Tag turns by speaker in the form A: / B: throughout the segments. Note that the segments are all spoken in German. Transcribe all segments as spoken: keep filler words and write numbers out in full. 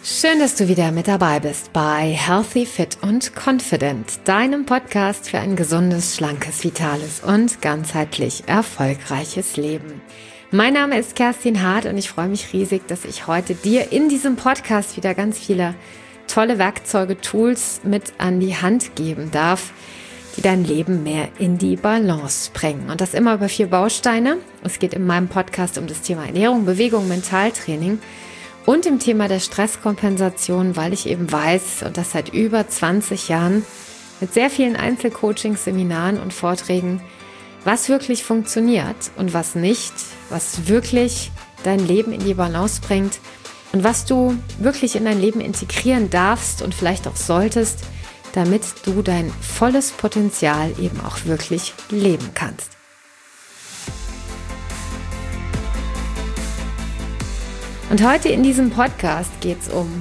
A: Schön, dass du wieder mit dabei bist bei Healthy, Fit und Confident, deinem Podcast für ein gesundes, schlankes, vitales und ganzheitlich erfolgreiches Leben. Mein Name ist Kerstin Hart und ich freue mich riesig, dass ich heute dir in diesem Podcast wieder ganz viele tolle Werkzeuge, Tools mit an die Hand geben darf, die dein Leben mehr in die Balance bringen. Und das immer über vier Bausteine. Es geht in meinem Podcast um das Thema Ernährung, Bewegung, Mentaltraining und im Thema der Stresskompensation, weil ich eben weiß, und das seit über zwanzig Jahren, mit sehr vielen Einzelcoachings, Seminaren und Vorträgen, was wirklich funktioniert und was nicht, was wirklich dein Leben in die Balance bringt und was du wirklich in dein Leben integrieren darfst und vielleicht auch solltest, damit du dein volles Potenzial eben auch wirklich leben kannst. Und heute in diesem Podcast geht es um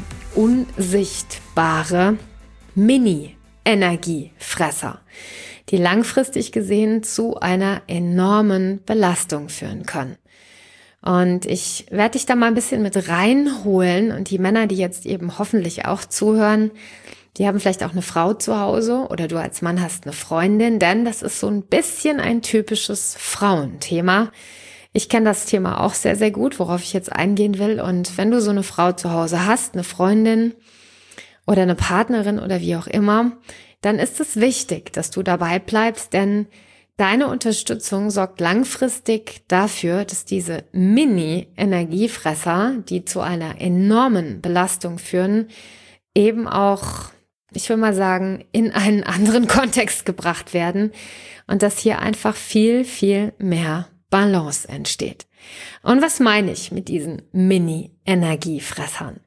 A: unsichtbare Mini-Energiefresser, die langfristig gesehen zu einer enormen Belastung führen können. Und ich werde dich da mal ein bisschen mit reinholen und die Männer, die jetzt eben hoffentlich auch zuhören, die haben vielleicht auch eine Frau zu Hause oder du als Mann hast eine Freundin, denn das ist so ein bisschen ein typisches Frauenthema. Ich kenne das Thema auch sehr, sehr gut, worauf ich jetzt eingehen will. Und wenn du so eine Frau zu Hause hast, eine Freundin oder eine Partnerin oder wie auch immer, dann ist es wichtig, dass du dabei bleibst, denn deine Unterstützung sorgt langfristig dafür, dass diese Mini-Energiefresser, die zu einer enormen Belastung führen, eben auch, ich will mal sagen, in einen anderen Kontext gebracht werden und dass hier einfach viel, viel mehr Balance entsteht. Und was meine ich mit diesen Mini-Energiefressern?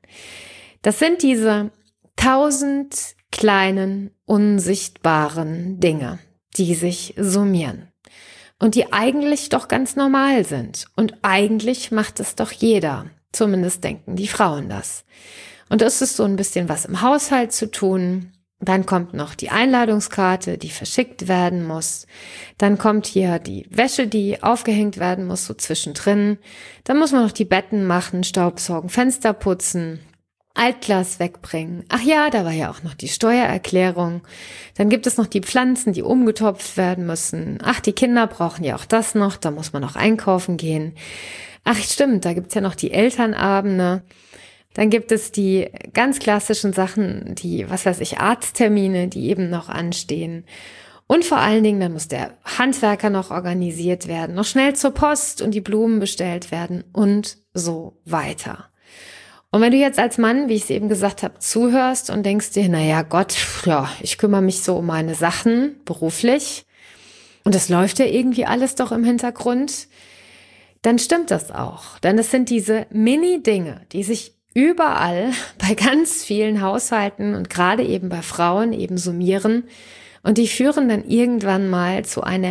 A: Das sind diese tausend kleinen, unsichtbaren Dinge, die sich summieren und die eigentlich doch ganz normal sind. Und eigentlich macht es doch jeder. Zumindest denken die Frauen das. Und es ist so ein bisschen was im Haushalt zu tun. Dann kommt noch die Einladungskarte, die verschickt werden muss. Dann kommt hier die Wäsche, die aufgehängt werden muss, so zwischendrin. Dann muss man noch die Betten machen, Staubsaugen, Fenster putzen, Altglas wegbringen. Ach ja, da war ja auch noch die Steuererklärung. Dann gibt es noch die Pflanzen, die umgetopft werden müssen. Ach, die Kinder brauchen ja auch das noch, da muss man noch einkaufen gehen. Ach stimmt, da gibt's ja noch die Elternabende. Dann gibt es die ganz klassischen Sachen, die, was weiß ich, Arzttermine, die eben noch anstehen. Und vor allen Dingen, dann muss der Handwerker noch organisiert werden, noch schnell zur Post und die Blumen bestellt werden und so weiter. Und wenn du jetzt als Mann, wie ich es eben gesagt habe, zuhörst und denkst dir, naja Gott, ja, ich kümmere mich so um meine Sachen beruflich und das läuft ja irgendwie alles doch im Hintergrund, dann stimmt das auch. Denn es sind diese Mini-Dinge, die sich überall bei ganz vielen Haushalten und gerade eben bei Frauen eben summieren und die führen dann irgendwann mal zu einer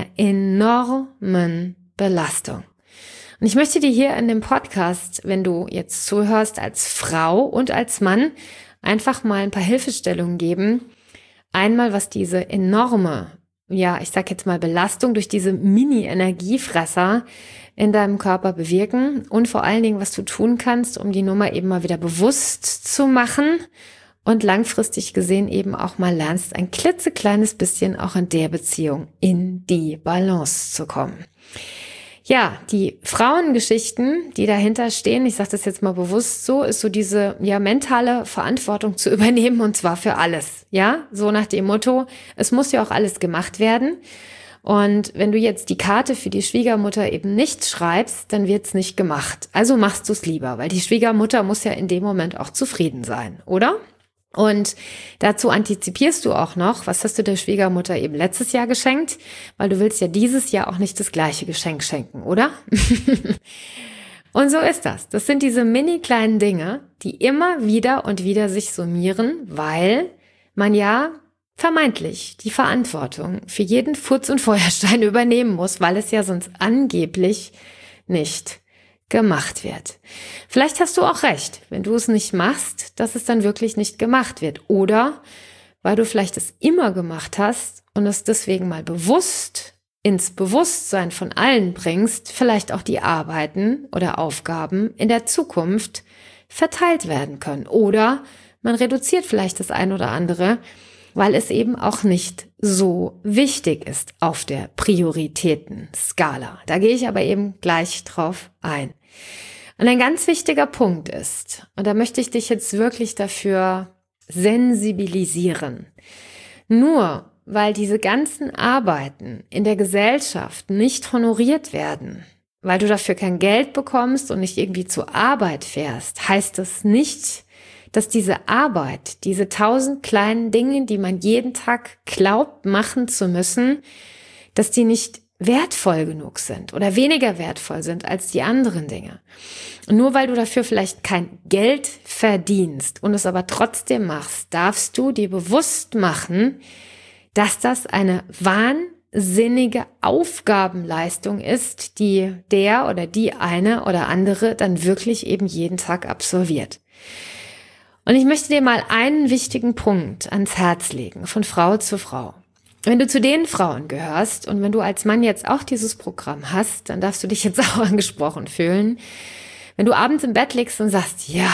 A: enormen Belastung. Und ich möchte dir hier in dem Podcast, wenn du jetzt zuhörst als Frau und als Mann, einfach mal ein paar Hilfestellungen geben. Einmal, was diese enorme, ja, ich sag jetzt mal Belastung durch diese Mini-Energiefresser in deinem Körper bewirken und vor allen Dingen, was du tun kannst, um die Nummer eben mal wieder bewusst zu machen und langfristig gesehen eben auch mal lernst, ein klitzekleines bisschen auch in der Beziehung in die Balance zu kommen. Ja, die Frauengeschichten, die dahinter stehen, ich sage das jetzt mal bewusst so, ist so diese ja mentale Verantwortung zu übernehmen und zwar für alles. Ja, so nach dem Motto, es muss ja auch alles gemacht werden. Und wenn du jetzt die Karte für die Schwiegermutter eben nicht schreibst, dann wird's nicht gemacht. Also machst du's lieber, weil die Schwiegermutter muss ja in dem Moment auch zufrieden sein, oder? Und dazu antizipierst du auch noch, was hast du der Schwiegermutter eben letztes Jahr geschenkt? Weil du willst ja dieses Jahr auch nicht das gleiche Geschenk schenken, oder? Und so ist das. Das sind diese mini kleinen Dinge, die immer wieder und wieder sich summieren, weil man ja vermeintlich die Verantwortung für jeden Furz und Feuerstein übernehmen muss, weil es ja sonst angeblich nicht gemacht wird. Vielleicht hast du auch recht, wenn du es nicht machst, dass es dann wirklich nicht gemacht wird. Oder weil du vielleicht es immer gemacht hast und es deswegen mal bewusst ins Bewusstsein von allen bringst, vielleicht auch die Arbeiten oder Aufgaben in der Zukunft verteilt werden können. Oder man reduziert vielleicht das ein oder andere, weil es eben auch nicht so wichtig ist auf der Prioritätenskala. Da gehe ich aber eben gleich drauf ein. Und ein ganz wichtiger Punkt ist, und da möchte ich dich jetzt wirklich dafür sensibilisieren, nur weil diese ganzen Arbeiten in der Gesellschaft nicht honoriert werden, weil du dafür kein Geld bekommst und nicht irgendwie zur Arbeit fährst, heißt das nicht, dass diese Arbeit, diese tausend kleinen Dinge, die man jeden Tag glaubt machen zu müssen, dass die nicht wertvoll genug sind oder weniger wertvoll sind als die anderen Dinge. Und nur weil du dafür vielleicht kein Geld verdienst und es aber trotzdem machst, darfst du dir bewusst machen, dass das eine wahnsinnige Aufgabenleistung ist, die der oder die eine oder andere dann wirklich eben jeden Tag absolviert. Und ich möchte dir mal einen wichtigen Punkt ans Herz legen, von Frau zu Frau. Wenn du zu den Frauen gehörst und wenn du als Mann jetzt auch dieses Programm hast, dann darfst du dich jetzt auch angesprochen fühlen. Wenn du abends im Bett liegst und sagst, ja,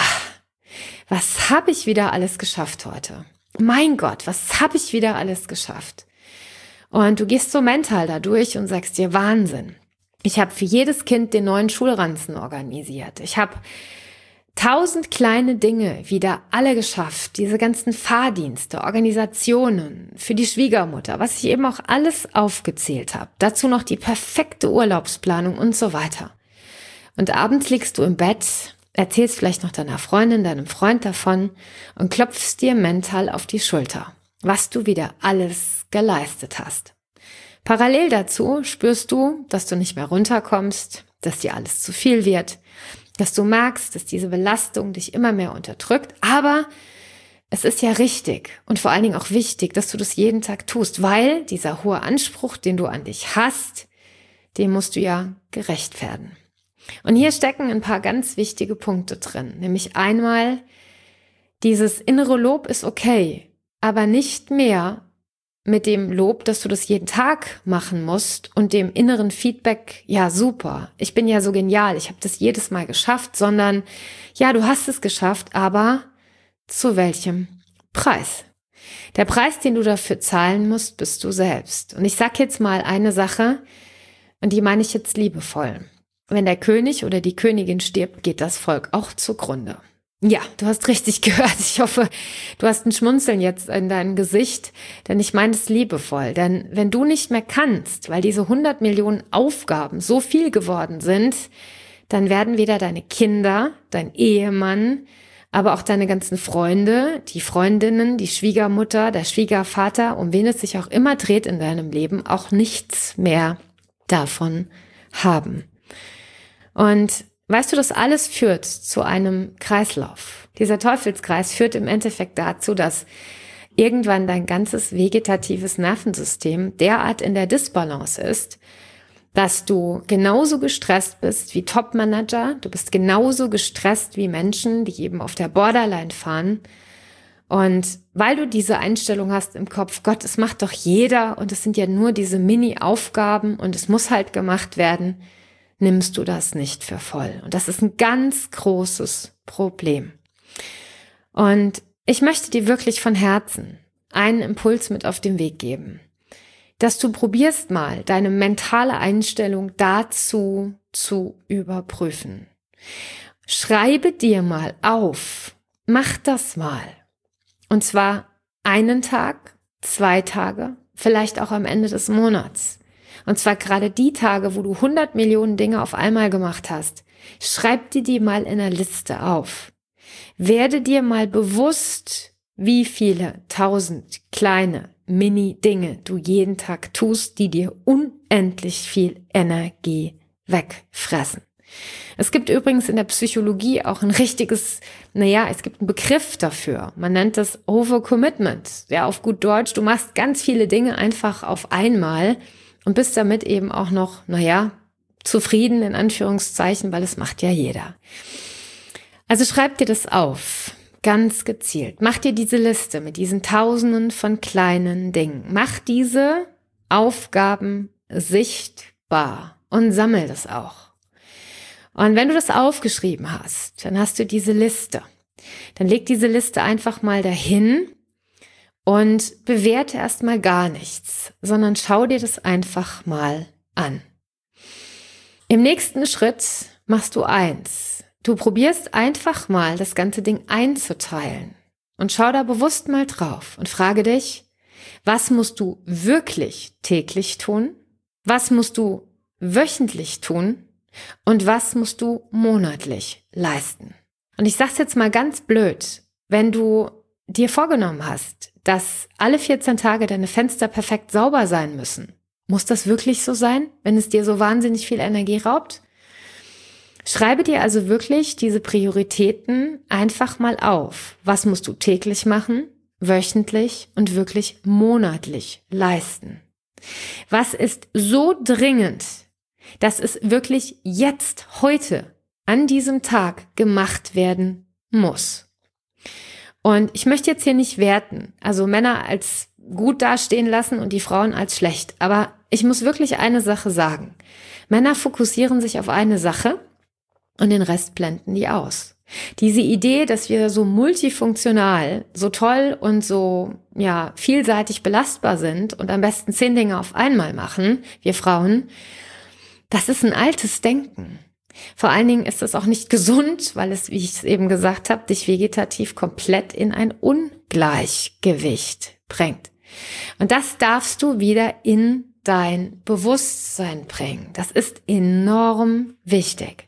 A: was habe ich wieder alles geschafft heute? Mein Gott, was habe ich wieder alles geschafft? Und du gehst so mental da durch und sagst dir, Wahnsinn. Ich habe für jedes Kind den neuen Schulranzen organisiert. Ich habe tausend kleine Dinge wieder alle geschafft. Diese ganzen Fahrdienste, Organisationen für die Schwiegermutter, was ich eben auch alles aufgezählt habe. Dazu noch die perfekte Urlaubsplanung und so weiter. Und abends liegst du im Bett, erzählst vielleicht noch deiner Freundin, deinem Freund davon und klopfst dir mental auf die Schulter, was du wieder alles geleistet hast. Parallel dazu spürst du, dass du nicht mehr runterkommst, dass dir alles zu viel wird, dass du merkst, dass diese Belastung dich immer mehr unterdrückt, aber es ist ja richtig und vor allen Dingen auch wichtig, dass du das jeden Tag tust, weil dieser hohe Anspruch, den du an dich hast, dem musst du ja gerecht werden. Und hier stecken ein paar ganz wichtige Punkte drin, nämlich einmal, dieses innere Lob ist okay, aber nicht mehr mit dem Lob, dass du das jeden Tag machen musst und dem inneren Feedback, ja super, ich bin ja so genial, ich habe das jedes Mal geschafft, sondern ja, du hast es geschafft, aber zu welchem Preis? Der Preis, den du dafür zahlen musst, bist du selbst. Und ich sag jetzt mal eine Sache, und die meine ich jetzt liebevoll. Wenn der König oder die Königin stirbt, geht das Volk auch zugrunde. Ja, du hast richtig gehört. Ich hoffe, du hast ein Schmunzeln jetzt in deinem Gesicht, denn ich meine es liebevoll. Denn wenn du nicht mehr kannst, weil diese hundert Millionen Aufgaben so viel geworden sind, dann werden weder deine Kinder, dein Ehemann, aber auch deine ganzen Freunde, die Freundinnen, die Schwiegermutter, der Schwiegervater, um wen es sich auch immer dreht in deinem Leben, auch nichts mehr davon haben. Und weißt du, das alles führt zu einem Kreislauf. Dieser Teufelskreis führt im Endeffekt dazu, dass irgendwann dein ganzes vegetatives Nervensystem derart in der Disbalance ist, dass du genauso gestresst bist wie Topmanager, du bist genauso gestresst wie Menschen, die eben auf der Borderline fahren. Und weil du diese Einstellung hast im Kopf, Gott, es macht doch jeder und es sind ja nur diese Mini-Aufgaben und es muss halt gemacht werden, nimmst du das nicht für voll. Und das ist ein ganz großes Problem. Und ich möchte dir wirklich von Herzen einen Impuls mit auf den Weg geben, dass du probierst mal, deine mentale Einstellung dazu zu überprüfen. Schreibe dir mal auf, mach das mal. Und zwar einen Tag, zwei Tage, vielleicht auch am Ende des Monats. Und zwar gerade die Tage, wo du hundert Millionen Dinge auf einmal gemacht hast. Schreib dir die mal in einer Liste auf. Werde dir mal bewusst, wie viele tausend kleine Mini-Dinge du jeden Tag tust, die dir unendlich viel Energie wegfressen. Es gibt übrigens in der Psychologie auch ein richtiges, naja, es gibt einen Begriff dafür. Man nennt das Overcommitment. Ja, auf gut Deutsch, du machst ganz viele Dinge einfach auf einmal und bist damit eben auch noch, naja, zufrieden in Anführungszeichen, weil es macht ja jeder. Also schreib dir das auf, ganz gezielt. Mach dir diese Liste mit diesen Tausenden von kleinen Dingen. Mach diese Aufgaben sichtbar und sammel das auch. Und wenn du das aufgeschrieben hast, dann hast du diese Liste. Dann leg diese Liste einfach mal dahin und bewerte erstmal gar nichts, sondern schau dir das einfach mal an. Im nächsten Schritt machst du eins. Du probierst einfach mal das ganze Ding einzuteilen und schau da bewusst mal drauf und frage dich, was musst du wirklich täglich tun? Was musst du wöchentlich tun? Und was musst du monatlich leisten? Und ich sag's jetzt mal ganz blöd, wenn du dir vorgenommen hast, dass alle vierzehn Tage deine Fenster perfekt sauber sein müssen, muss das wirklich so sein, wenn es dir so wahnsinnig viel Energie raubt? Schreibe dir also wirklich diese Prioritäten einfach mal auf. Was musst du täglich machen, wöchentlich und wirklich monatlich leisten? Was ist so dringend, dass es wirklich jetzt, heute, an diesem Tag gemacht werden muss? Und ich möchte jetzt hier nicht werten, also Männer als gut dastehen lassen und die Frauen als schlecht. Aber ich muss wirklich eine Sache sagen. Männer fokussieren sich auf eine Sache und den Rest blenden die aus. Diese Idee, dass wir so multifunktional, so toll und so ja vielseitig belastbar sind und am besten zehn Dinge auf einmal machen, wir Frauen, das ist ein altes Denken. Vor allen Dingen ist es auch nicht gesund, weil es, wie ich es eben gesagt habe, dich vegetativ komplett in ein Ungleichgewicht bringt. Und das darfst du wieder in dein Bewusstsein bringen. Das ist enorm wichtig.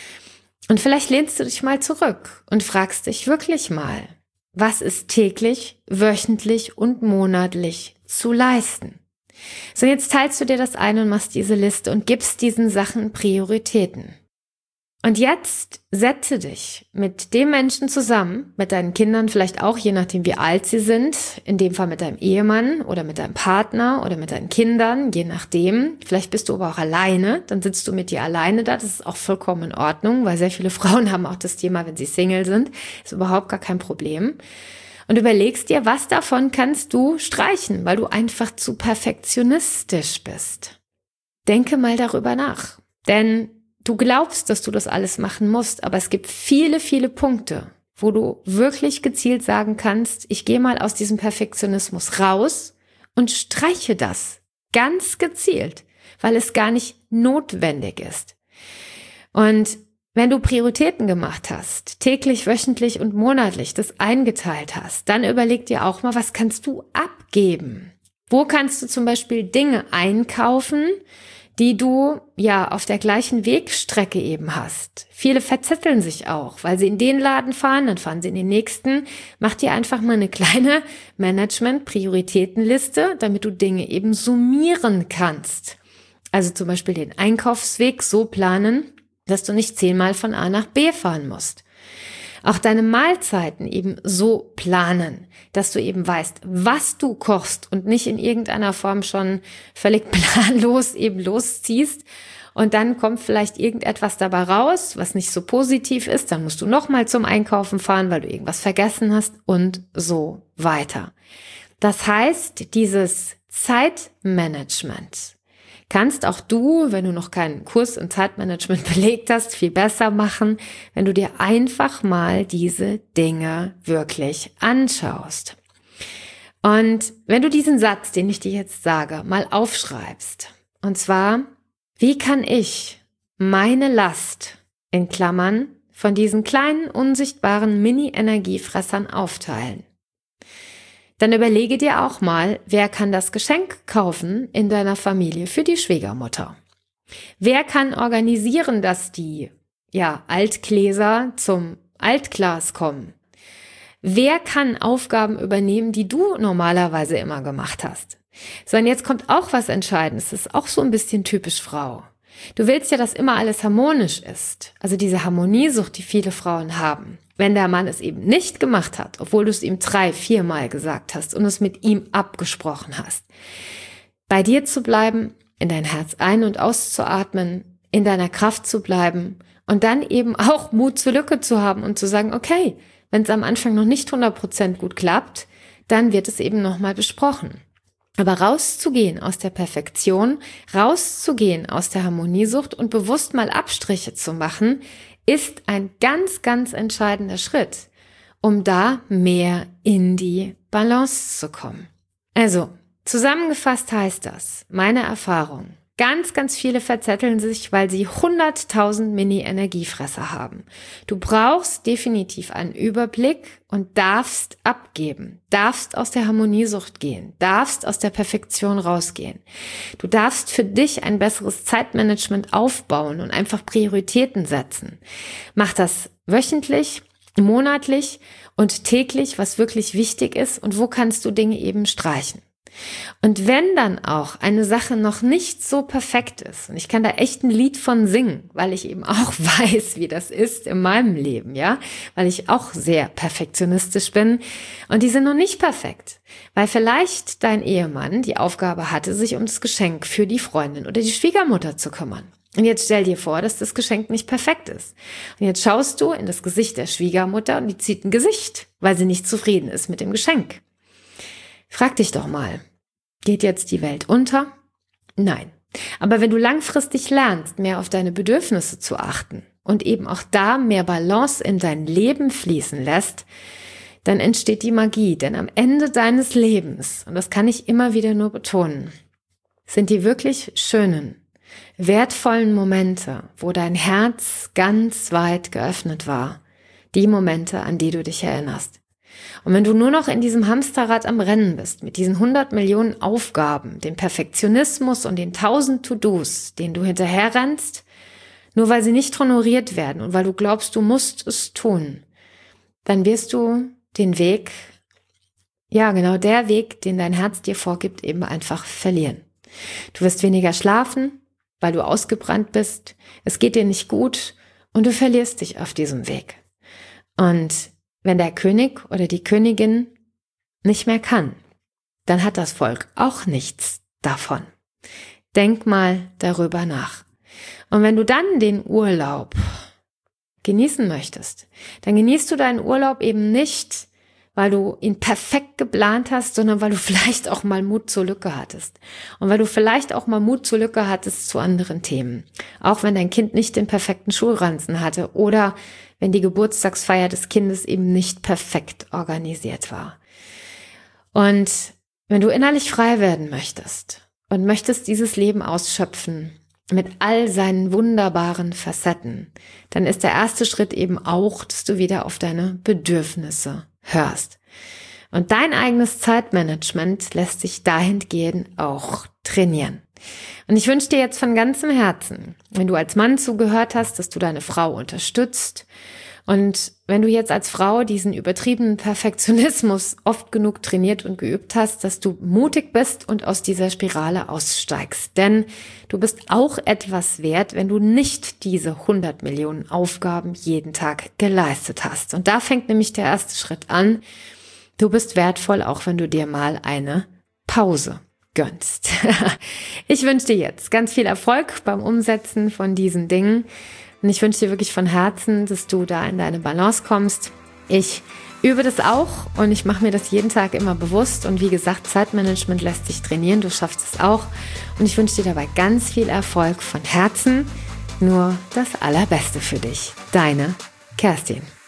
A: Und vielleicht lehnst du dich mal zurück und fragst dich wirklich mal, was ist täglich, wöchentlich und monatlich zu leisten? So, jetzt teilst du dir das ein und machst diese Liste und gibst diesen Sachen Prioritäten. Und jetzt setze dich mit dem Menschen zusammen, mit deinen Kindern vielleicht auch, je nachdem wie alt sie sind, in dem Fall mit deinem Ehemann oder mit deinem Partner oder mit deinen Kindern, je nachdem. Vielleicht bist du aber auch alleine, dann sitzt du mit dir alleine da, das ist auch vollkommen in Ordnung, weil sehr viele Frauen haben auch das Thema, wenn sie Single sind, ist überhaupt gar kein Problem. Und überlegst dir, was davon kannst du streichen, weil du einfach zu perfektionistisch bist. Denke mal darüber nach, denn du glaubst, dass du das alles machen musst, aber es gibt viele, viele Punkte, wo du wirklich gezielt sagen kannst, ich gehe mal aus diesem Perfektionismus raus und streiche das ganz gezielt, weil es gar nicht notwendig ist. Und wenn du Prioritäten gemacht hast, täglich, wöchentlich und monatlich das eingeteilt hast, dann überleg dir auch mal, was kannst du abgeben? Wo kannst du zum Beispiel Dinge einkaufen, die du ja auf der gleichen Wegstrecke eben hast. Viele verzetteln sich auch, weil sie in den Laden fahren, dann fahren sie in den nächsten. Mach dir einfach mal eine kleine Management-Prioritätenliste, damit du Dinge eben summieren kannst. Also zum Beispiel den Einkaufsweg so planen, dass du nicht zehnmal von A nach B fahren musst. Auch deine Mahlzeiten eben so planen, dass du eben weißt, was du kochst und nicht in irgendeiner Form schon völlig planlos eben losziehst und dann kommt vielleicht irgendetwas dabei raus, was nicht so positiv ist, dann musst du nochmal zum Einkaufen fahren, weil du irgendwas vergessen hast und so weiter. Das heißt, dieses Zeitmanagement kannst auch du, wenn du noch keinen Kurs im Zeitmanagement belegt hast, viel besser machen, wenn du dir einfach mal diese Dinge wirklich anschaust. Und wenn du diesen Satz, den ich dir jetzt sage, mal aufschreibst, und zwar, wie kann ich meine Last, in Klammern, von diesen kleinen, unsichtbaren Mini-Energiefressern aufteilen? Dann überlege dir auch mal, wer kann das Geschenk kaufen in deiner Familie für die Schwiegermutter? Wer kann organisieren, dass die ja, Altgläser zum Altglas kommen? Wer kann Aufgaben übernehmen, die du normalerweise immer gemacht hast? So, und jetzt kommt auch was Entscheidendes. Das ist auch so ein bisschen typisch Frau. Du willst ja, dass immer alles harmonisch ist. Also diese Harmoniesucht, die viele Frauen haben. Wenn der Mann es eben nicht gemacht hat, obwohl du es ihm drei, viermal gesagt hast und es mit ihm abgesprochen hast, bei dir zu bleiben, in dein Herz ein- und auszuatmen, in deiner Kraft zu bleiben und dann eben auch Mut zur Lücke zu haben und zu sagen, okay, wenn es am Anfang noch nicht hundert Prozent gut klappt, dann wird es eben nochmal besprochen. Aber rauszugehen aus der Perfektion, rauszugehen aus der Harmoniesucht und bewusst mal Abstriche zu machen, ist ein ganz, ganz entscheidender Schritt, um da mehr in die Balance zu kommen. Also, zusammengefasst heißt das, meine Erfahrung, ganz, ganz viele verzetteln sich, weil sie hunderttausend Mini-Energiefresser haben. Du brauchst definitiv einen Überblick und darfst abgeben, darfst aus der Harmoniesucht gehen, darfst aus der Perfektion rausgehen. Du darfst für dich ein besseres Zeitmanagement aufbauen und einfach Prioritäten setzen. Mach das wöchentlich, monatlich und täglich, was wirklich wichtig ist und wo kannst du Dinge eben streichen. Und wenn dann auch eine Sache noch nicht so perfekt ist, und ich kann da echt ein Lied von singen, weil ich eben auch weiß, wie das ist in meinem Leben, ja, weil ich auch sehr perfektionistisch bin und die sind noch nicht perfekt, weil vielleicht dein Ehemann die Aufgabe hatte, sich um das Geschenk für die Freundin oder die Schwiegermutter zu kümmern. Und jetzt stell dir vor, dass das Geschenk nicht perfekt ist. Und jetzt schaust du in das Gesicht der Schwiegermutter und die zieht ein Gesicht, weil sie nicht zufrieden ist mit dem Geschenk. Frag dich doch mal, geht jetzt die Welt unter? Nein. Aber wenn du langfristig lernst, mehr auf deine Bedürfnisse zu achten und eben auch da mehr Balance in dein Leben fließen lässt, dann entsteht die Magie. Denn am Ende deines Lebens, und das kann ich immer wieder nur betonen, sind die wirklich schönen, wertvollen Momente, wo dein Herz ganz weit geöffnet war, die Momente, an die du dich erinnerst. Und wenn du nur noch in diesem Hamsterrad am Rennen bist, mit diesen hundert Millionen Aufgaben, dem Perfektionismus und den tausend To-Dos, denen du hinterherrennst, nur weil sie nicht honoriert werden und weil du glaubst, du musst es tun, dann wirst du den Weg, ja genau der Weg, den dein Herz dir vorgibt, eben einfach verlieren. Du wirst weniger schlafen, weil du ausgebrannt bist, es geht dir nicht gut und du verlierst dich auf diesem Weg. Und wenn der König oder die Königin nicht mehr kann, dann hat das Volk auch nichts davon. Denk mal darüber nach. Und wenn du dann den Urlaub genießen möchtest, dann genießt du deinen Urlaub eben nicht, weil du ihn perfekt geplant hast, sondern weil du vielleicht auch mal Mut zur Lücke hattest. Und weil du vielleicht auch mal Mut zur Lücke hattest zu anderen Themen. Auch wenn dein Kind nicht den perfekten Schulranzen hatte oder wenn die Geburtstagsfeier des Kindes eben nicht perfekt organisiert war. Und wenn du innerlich frei werden möchtest und möchtest dieses Leben ausschöpfen mit all seinen wunderbaren Facetten, dann ist der erste Schritt eben auch, dass du wieder auf deine Bedürfnisse hörst. Und dein eigenes Zeitmanagement lässt sich dahingehend auch trainieren. Und ich wünsche dir jetzt von ganzem Herzen, wenn du als Mann zugehört hast, dass du deine Frau unterstützt und wenn du jetzt als Frau diesen übertriebenen Perfektionismus oft genug trainiert und geübt hast, dass du mutig bist und aus dieser Spirale aussteigst. Denn du bist auch etwas wert, wenn du nicht diese hundert Millionen Aufgaben jeden Tag geleistet hast. Und da fängt nämlich der erste Schritt an. Du bist wertvoll, auch wenn du dir mal eine Pause gönnst. Ich wünsche dir jetzt ganz viel Erfolg beim Umsetzen von diesen Dingen. Und ich wünsche dir wirklich von Herzen, dass du da in deine Balance kommst. Ich übe das auch und ich mache mir das jeden Tag immer bewusst. Und wie gesagt, Zeitmanagement lässt sich trainieren, du schaffst es auch. Und ich wünsche dir dabei ganz viel Erfolg von Herzen. Nur das Allerbeste für dich. Deine Kerstin.